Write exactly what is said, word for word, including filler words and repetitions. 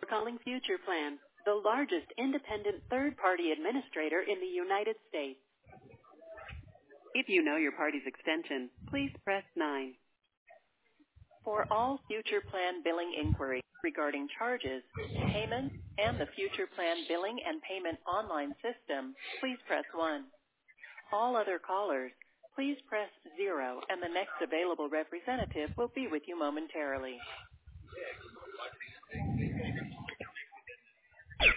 calling Future Plan, the largest independent third-party administrator in the United States. If you know your party's extension, please press nine. For all Future Plan billing inquiries regarding charges, payments, and the Future Plan billing and payment online system, please press one. All other callers, please press zero, and the next available representative will be with you momentarily.